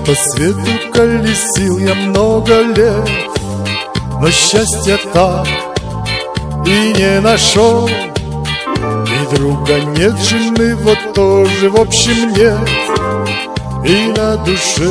По свету колесил я много лет, но счастья так и не нашел. И друга нет, жены вот тоже в общем нет, и на душе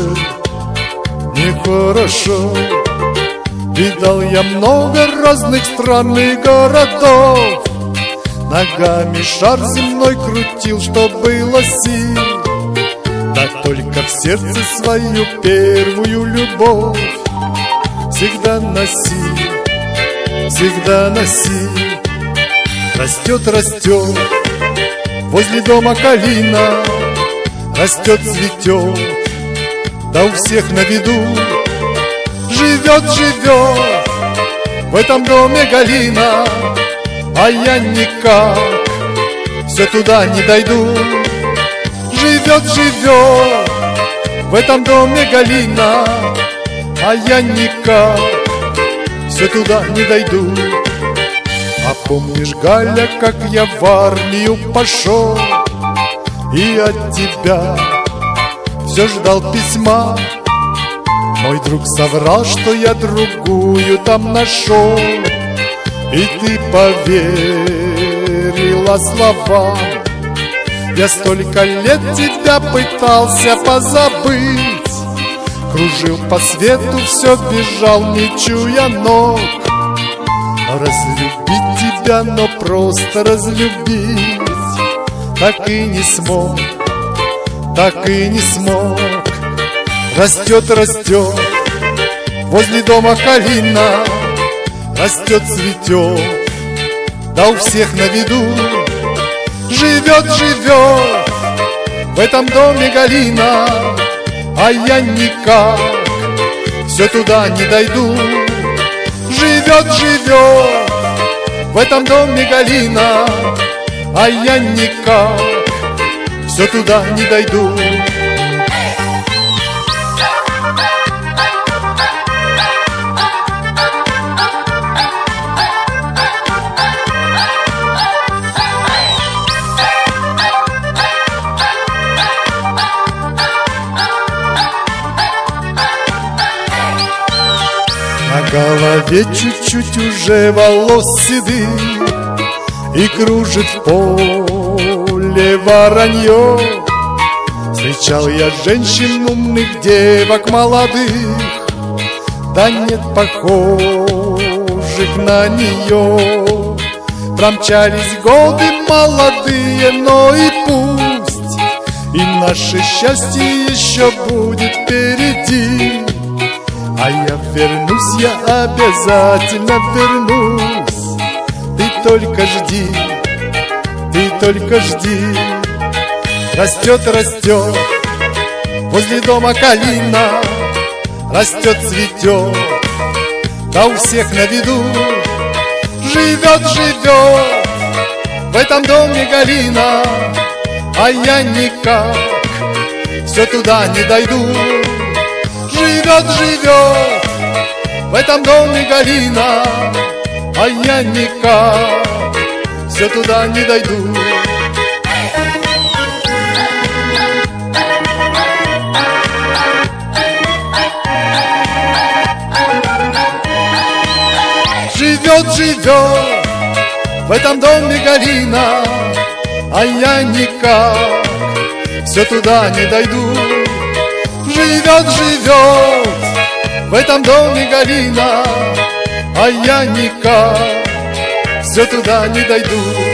нехорошо. Видал я много разных стран и городов, ногами шар земной крутил, что было сил. Да только в сердце свою первую любовь всегда носи, всегда носи. Растет, растет возле дома калина, растет, цветет, да у всех на виду. Живет, живет в этом доме Галина, а я никак все туда не дойду. Живет, живет в этом доме Галина, а я никак все туда не дойду. А помнишь, Галя, как я в армию пошел и от тебя все ждал письма? Мой друг соврал, что я другую там нашел, и ты поверила словам. Я столько лет тебя пытался позабыть, кружил по свету, все бежал, не чуя ног. Разлюбить тебя, но просто разлюбить так и не смог, так и не смог. Растет, растет возле дома калина, растет, цветет, да у всех на виду. Живет, живет в этом доме Галина, а я никак все туда не дойду. Живет, живет в этом доме Галина, а я никак все туда не дойду. На голове чуть-чуть уже волос седых, и кружит в поле воронье. Встречал я женщин, умных девок молодых, да нет похожих на нее. Промчались годы молодые, но и пусть, и наше счастье еще будет впереди. А я вернусь, я обязательно вернусь. Ты только жди, ты только жди. Растет, растет возле дома калина, растет, цветет, да у всех на виду. Живет, живет в этом доме Галина, а я никак все туда не дойду. Живет, живет в этом доме Галина, а я никак все туда не дойду. Живет, живет в этом доме Галина, а я никак все туда не дойду. Живет, живет в этом доме Галина, а я никак все туда не дойду.